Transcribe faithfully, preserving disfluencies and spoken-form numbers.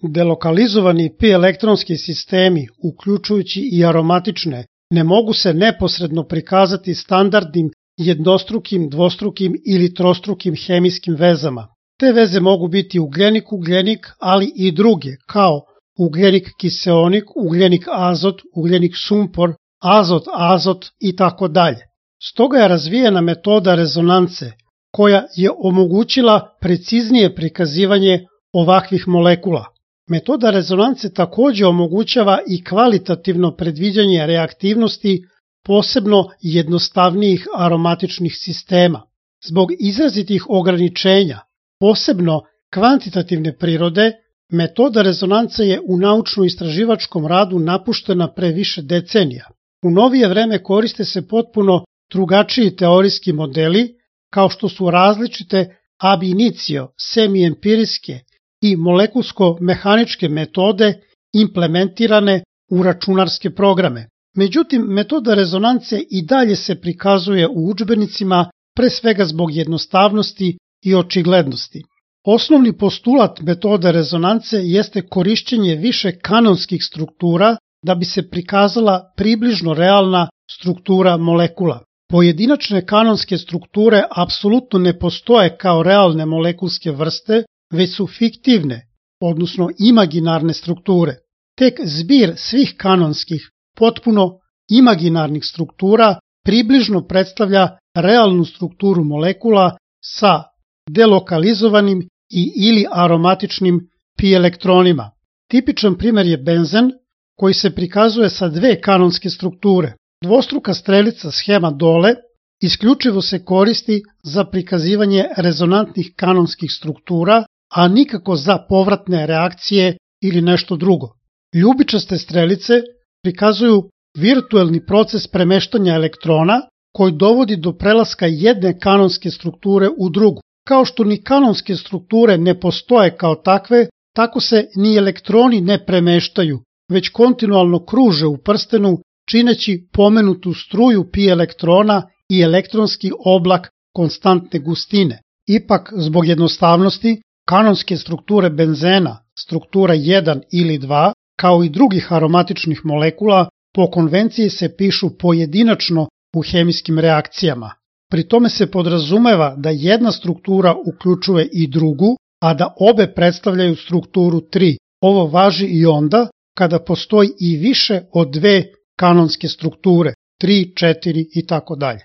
Delokalizovani pi elektronski sistemi, uključujući i aromatične, ne mogu se neposredno prikazati standardnim jednostrukim, dvostrukim ili trostrukim hemijskim vezama. Te veze mogu biti ugljenik-ugljenik, ali i druge, kao ugljenik-kiseonik, ugljenik-azot, ugljenik-sumpor, azot-azot i tako dalje. Stoga je razvijena metoda rezonance, koja je omogućila preciznije prikazivanje ovakvih molekula. Metoda rezonance također omogućava i kvalitativno predviđanje reaktivnosti posebno jednostavnijih aromatičnih sistema. Zbog izrazitih ograničenja, posebno kvantitativne prirode, metoda rezonance je u naučno-istraživačkom radu napuštena pre više decenija. U novije vreme koriste se potpuno drugačiji teorijski modeli, kao što su različite ab initio, semi-empirijske i molekulsko-mehaničke metode implementirane u računarske programe. Međutim, metoda rezonance i dalje se prikazuje u udžbenicima pre svega zbog jednostavnosti i očiglednosti. Osnovni postulat metode rezonance jeste korišćenje više kanonskih struktura da bi se prikazala približno realna struktura molekula. Pojedinačne kanonske strukture apsolutno ne postoje kao realne molekulske vrste, već su fiktivne, odnosno imaginarne strukture. Tek zbir svih kanonskih, potpuno imaginarnih struktura približno predstavlja realnu strukturu molekula sa delokalizovanim i ili aromatičnim pi elektronima. Tipičan primer je benzen, koji se prikazuje sa dve kanonske strukture. Dvostruka strelica shema dole isključivo se koristi za prikazivanje rezonantnih kanonskih struktura, a nikako za povratne reakcije ili nešto drugo. Ljubičaste strelice prikazuju virtuelni proces premeštanja elektrona koji dovodi do prelaska jedne kanonske strukture u drugu. Kao što ni kanonske strukture ne postoje kao takve, tako se ni elektroni ne premeštaju, već kontinualno kruže u prstenu, čineći pomenutu struju pi elektrona i elektronski oblak konstantne gustine. Ipak, zbog jednostavnosti, kanonske strukture benzena, struktura jedan ili dva, kao i drugih aromatičnih molekula, po konvenciji se pišu pojedinačno u hemijskim reakcijama. Pri tome se podrazumeva da jedna struktura uključuje i drugu, a da obe predstavljaju strukturu tri. Ovo važi i onda kada postoji i više od dve kanonske strukture, tri, četiri i tako dalje.